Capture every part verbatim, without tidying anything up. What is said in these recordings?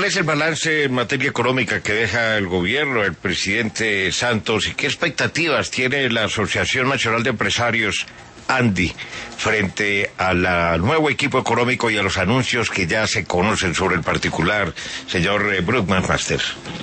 ¿Cuál es el balance en materia económica que deja el gobierno, el presidente Santos, y qué expectativas tiene la Asociación Nacional de Empresarios, ANDI, frente al nuevo equipo económico y a los anuncios que ya se conocen sobre el particular, señor eh, Brookman Master?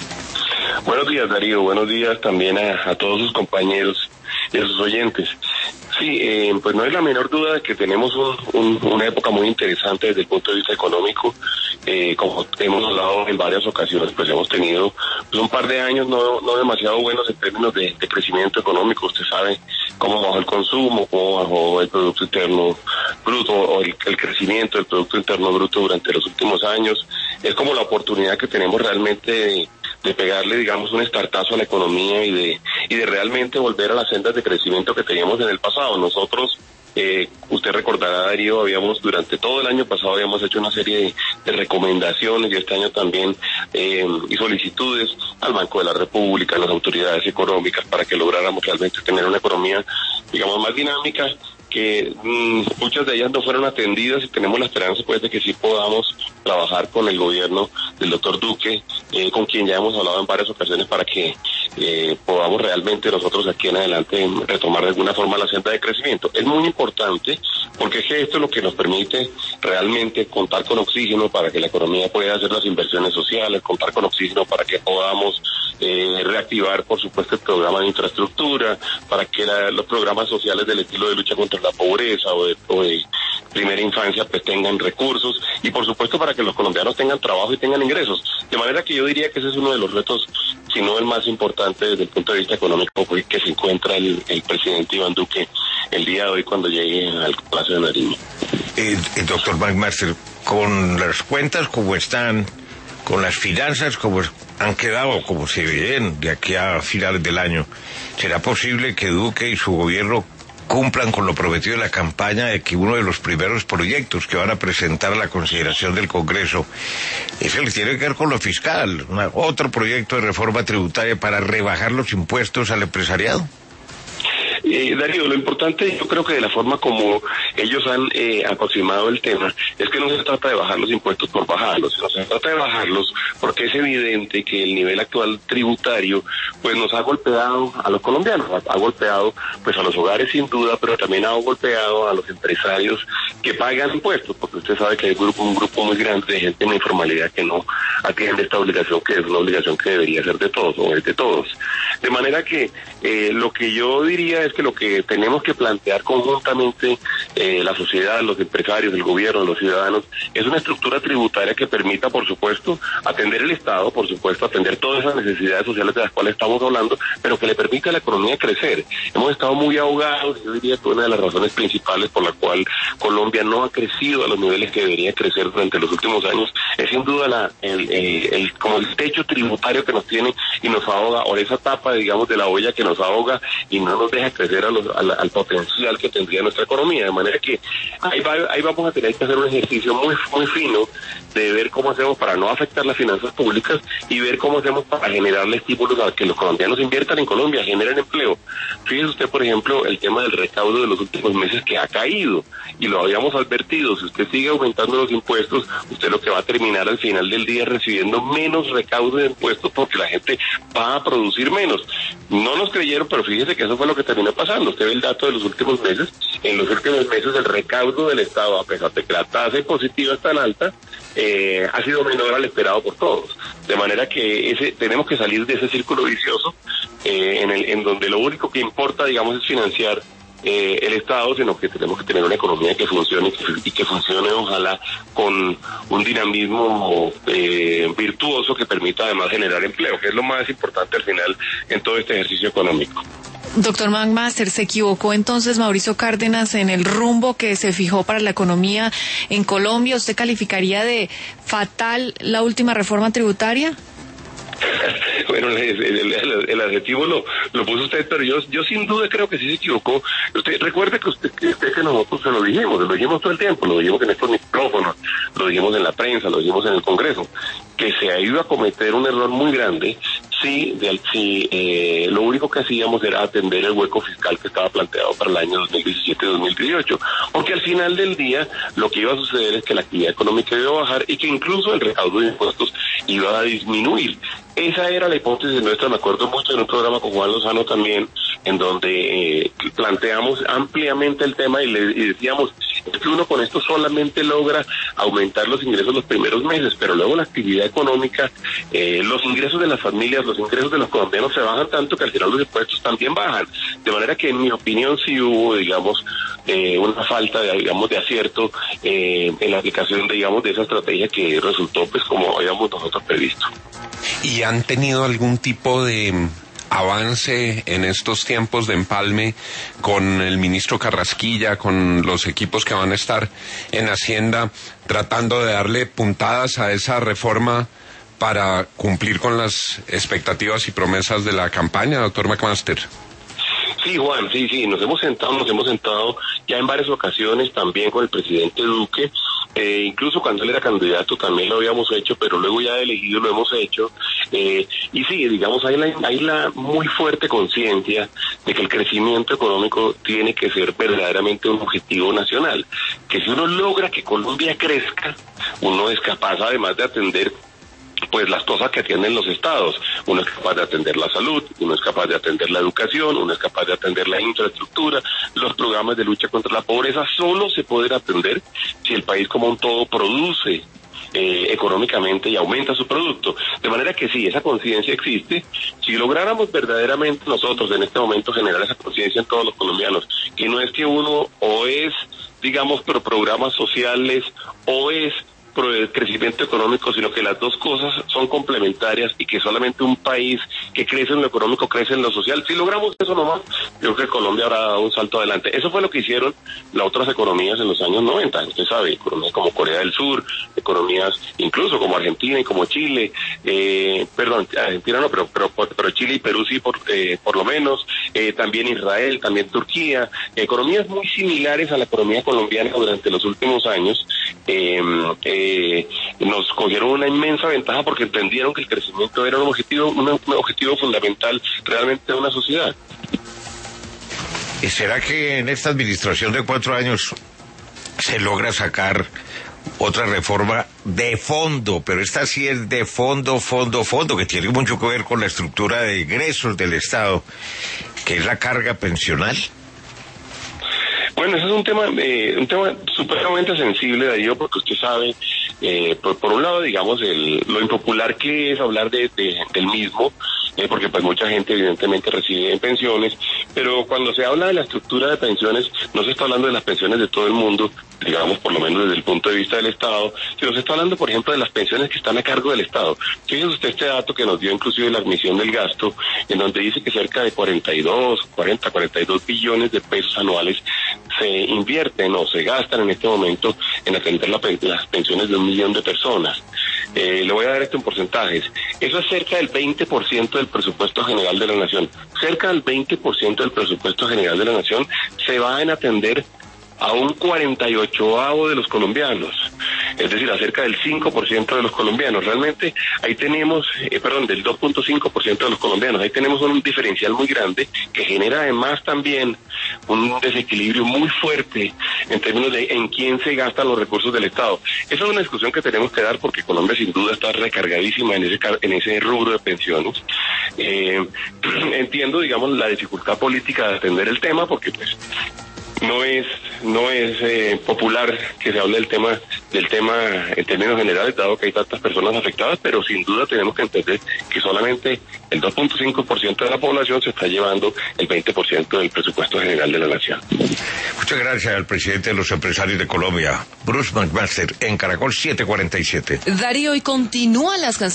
Buenos días, Darío. Buenos días también a, a todos sus compañeros y a sus oyentes. Sí, eh, pues no hay la menor duda de que tenemos un, un, una época muy interesante desde el punto de vista económico. Eh, como hemos hablado en varias ocasiones, pues hemos tenido pues, un par de años no, no demasiado buenos en términos de, de crecimiento económico. Usted sabe cómo bajó el consumo, cómo bajó el Producto Interno Bruto, o el, el crecimiento del Producto Interno Bruto durante los últimos años. Es como la oportunidad que tenemos realmente de, de pegarle, digamos, un estartazo a la economía y de, y de realmente volver a las sendas de crecimiento que teníamos en el pasado. Nosotros, eh, usted recordará, Darío, habíamos durante todo el año pasado habíamos hecho una serie de, de recomendaciones y este año también eh, y solicitudes al Banco de la República, a las autoridades económicas para que lográramos realmente tener una economía, digamos, más dinámica, que mmm, muchas de ellas no fueron atendidas y tenemos la esperanza pues de que sí podamos trabajar con el gobierno del doctor Duque, eh, con quien ya hemos hablado en varias ocasiones para que eh, podamos realmente nosotros aquí en adelante retomar de alguna forma la senda de crecimiento. Es muy importante porque es que esto es lo que nos permite realmente contar con oxígeno para que la economía pueda hacer las inversiones sociales, contar con oxígeno para que podamos eh, reactivar por supuesto el programa de infraestructura, para que la, los programas sociales del estilo de lucha contra la pobreza o de, o de primera infancia pues tengan recursos y por supuesto para que los colombianos tengan trabajo y tengan ingresos. De manera que yo diría que ese es uno de los retos, si no el más importante desde el punto de vista económico, pues, que se encuentra el, el presidente Iván Duque el día de hoy cuando llegue al Palacio de Nariño. Eh, eh, doctor McMaster, con las cuentas como están, con las finanzas como han quedado, como se ven de aquí a finales del año, ¿será posible que Duque y su gobierno cumplan con lo prometido en la campaña de que uno de los primeros proyectos que van a presentar a la consideración del Congreso es el que tiene que ver con lo fiscal, una, otro proyecto de reforma tributaria para rebajar los impuestos al empresariado? Eh, Darío, lo importante, yo creo que de la forma como ellos han eh, aproximado el tema, es que no se trata de bajar los impuestos por bajarlos, sino se trata de bajarlos porque es evidente que el nivel actual tributario pues nos ha golpeado a los colombianos, ha, ha golpeado pues a los hogares sin duda, pero también ha golpeado a los empresarios que pagan impuestos, porque usted sabe que hay un grupo, un grupo muy grande de gente en la informalidad que no atiende esta obligación, que es una obligación que debería ser de todos, o es de todos. De manera que eh, lo que yo diría es que lo que tenemos que plantear conjuntamente eh, la sociedad, los empresarios, el gobierno, los ciudadanos, es una estructura tributaria que permita, por supuesto, atender el Estado, por supuesto, atender todas esas necesidades sociales de las cuales estamos hablando, pero que le permita a la economía crecer. Hemos estado muy ahogados, yo diría que una de las razones principales por la cual Colombia no ha crecido a los niveles que debería crecer durante los últimos años, es sin duda la, el, el, el, como el techo tributario que nos tiene y nos ahoga, o esa tapa, digamos, de la olla que nos ahoga y no nos deja crecer a los, al, al potencial que tendría nuestra economía, de manera que ahí, va, ahí vamos a tener que hacer un ejercicio muy muy fino de ver cómo hacemos para no afectar las finanzas públicas y ver cómo hacemos para generarle estímulos a que los colombianos inviertan en Colombia, generen empleo. Fíjese usted, por ejemplo, el tema del recaudo de los últimos meses que ha caído, y lo habíamos advertido, si usted sigue aumentando los impuestos, usted lo que va a terminar al final del día recibiendo menos recaudo de impuestos porque la gente va a producir menos. No nos creyeron, pero fíjese que eso fue lo que terminó pasando. Usted ve el dato de los últimos meses, en los últimos meses el recaudo del Estado, a pesar de que la tasa impositiva es tan alta, eh, ha sido menor al esperado por todos. De manera que ese tenemos que salir de ese círculo vicioso eh, en, el, en donde lo único que importa, digamos, es financiar eh, el Estado, sino que tenemos que tener una economía que funcione y que, y que funcione ojalá con un dinamismo eh, virtuoso que permita además generar empleo, que es lo más importante al final en todo este ejercicio económico. Doctor McMaster, ¿se equivocó entonces Mauricio Cárdenas en el rumbo que se fijó para la economía en Colombia? ¿Usted calificaría de fatal la última reforma tributaria? Bueno, el, el, el, el adjetivo lo, lo puso usted, pero yo yo sin duda creo que sí se equivocó. Usted recuerde que usted que, usted, que nosotros se lo dijimos, lo dijimos todo el tiempo, lo dijimos en estos micrófonos, lo dijimos en la prensa, lo dijimos en el Congreso, que se ha ido a cometer un error muy grande si, de, si eh, lo único que hacíamos era atender el hueco fiscal que estaba planteado para el año dos mil diecisiete dos mil dieciocho, porque al final del día lo que iba a suceder es que la actividad económica iba a bajar y que incluso el recaudo de impuestos iba a disminuir. Esa era la hipótesis nuestra, me acuerdo mucho en un programa con Juan Lozano también, en donde eh, planteamos ampliamente el tema y le y decíamos, es que uno con esto solamente logra aumentar los ingresos los primeros meses, pero luego la actividad económica, eh, los ingresos de las familias, los ingresos de los colombianos se bajan tanto que al final los impuestos también bajan. De manera que en mi opinión sí hubo, digamos, eh, una falta de, digamos, de acierto eh, en la aplicación, de, digamos, de esa estrategia que resultó, pues, como habíamos nosotros previsto. ¿Y han tenido algún tipo de avance en estos tiempos de empalme con el ministro Carrasquilla, con los equipos que van a estar en Hacienda, tratando de darle puntadas a esa reforma para cumplir con las expectativas y promesas de la campaña, doctor McMaster? Sí, Juan, sí, sí, nos hemos sentado, nos hemos sentado ya en varias ocasiones también con el presidente Duque, eh, incluso cuando él era candidato también lo habíamos hecho, pero luego ya de elegido lo hemos hecho, eh, y sí, digamos, hay la, hay la muy fuerte conciencia de que el crecimiento económico tiene que ser verdaderamente un objetivo nacional, que si uno logra que Colombia crezca, uno es capaz además de atender pues las cosas que atienden los estados. Uno es capaz de atender la salud, uno es capaz de atender la educación, uno es capaz de atender la infraestructura, los programas de lucha contra la pobreza solo se pueden atender si el país como un todo produce eh, económicamente y aumenta su producto. De manera que sí, esa conciencia existe. Si lográramos verdaderamente nosotros en este momento generar esa conciencia en todos los colombianos, que no es que uno o es, digamos, por programas sociales o es por el crecimiento económico, sino que las dos cosas son complementarias y que solamente un país que crece en lo económico crece en lo social. Si logramos eso nomás, yo creo que Colombia habrá dado un salto adelante. Eso fue lo que hicieron las otras economías en los años noventa, usted sabe, economías como Corea del Sur, economías incluso como Argentina y como Chile, eh, perdón, Argentina no, pero, pero, pero Chile y Perú sí, por, eh, por lo menos, eh, también Israel, también Turquía, economías muy similares a la economía colombiana durante los últimos años, eh, eh, Eh, nos cogieron una inmensa ventaja porque entendieron que el crecimiento era un objetivo, un, un objetivo fundamental realmente de una sociedad. ¿Y será que en esta administración de cuatro años se logra sacar otra reforma de fondo, pero esta sí es de fondo, fondo, fondo, que tiene mucho que ver con la estructura de ingresos del Estado, que es la carga pensional? Bueno, ese es un tema, eh, un tema supremamente sensible, Darío, porque usted sabe, eh, por, por un lado, digamos, el, lo impopular que es hablar de, de, del mismo, eh, porque pues mucha gente evidentemente recibe en pensiones, pero cuando se habla de la estructura de pensiones, no se está hablando de las pensiones de todo el mundo, digamos, por lo menos desde el punto de vista del Estado, sino se está hablando, por ejemplo, de las pensiones que están a cargo del Estado. Fíjese usted este dato que nos dio inclusive la admisión del gasto, en donde dice que cerca de cuarenta y dos, cuarenta, cuarenta y dos billones de pesos anuales se invierten o se gastan en este momento en atender la, las pensiones de un millón de personas. Eh, le voy a dar esto en porcentajes. Eso es cerca del veinte por ciento del presupuesto general de la nación. Cerca del veinte por ciento del presupuesto general de la nación se va en atender a un cuarenta y ocho de los colombianos, es decir, a cerca del cinco por ciento de los colombianos. Realmente ahí tenemos, eh, perdón, del dos punto cinco por ciento de los colombianos, ahí tenemos un diferencial muy grande que genera además también un desequilibrio muy fuerte en términos de en quién se gastan los recursos del Estado. Esa es una discusión que tenemos que dar porque Colombia sin duda está recargadísima en ese, en ese rubro de pensiones. Eh, entiendo, digamos, la dificultad política de atender el tema porque pues no es no es eh, popular que se hable del tema del tema en términos generales, dado que hay tantas personas afectadas, pero sin duda tenemos que entender que solamente el dos punto cinco por ciento de la población se está llevando el veinte por ciento del presupuesto general de la nación. Muchas gracias al presidente de los empresarios de Colombia, Bruce McMaster, en Caracol siete cuarenta y siete. Darío, y continúan las canciones.